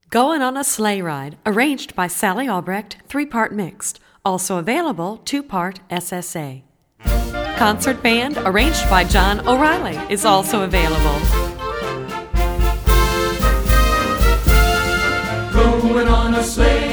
Going on a Sleigh Ride, arranged by Sally Albrecht, 3-part mixed. Also available, 2-part SSA. Concert Band, arranged by John O'Reilly, is also available. Going on a sleigh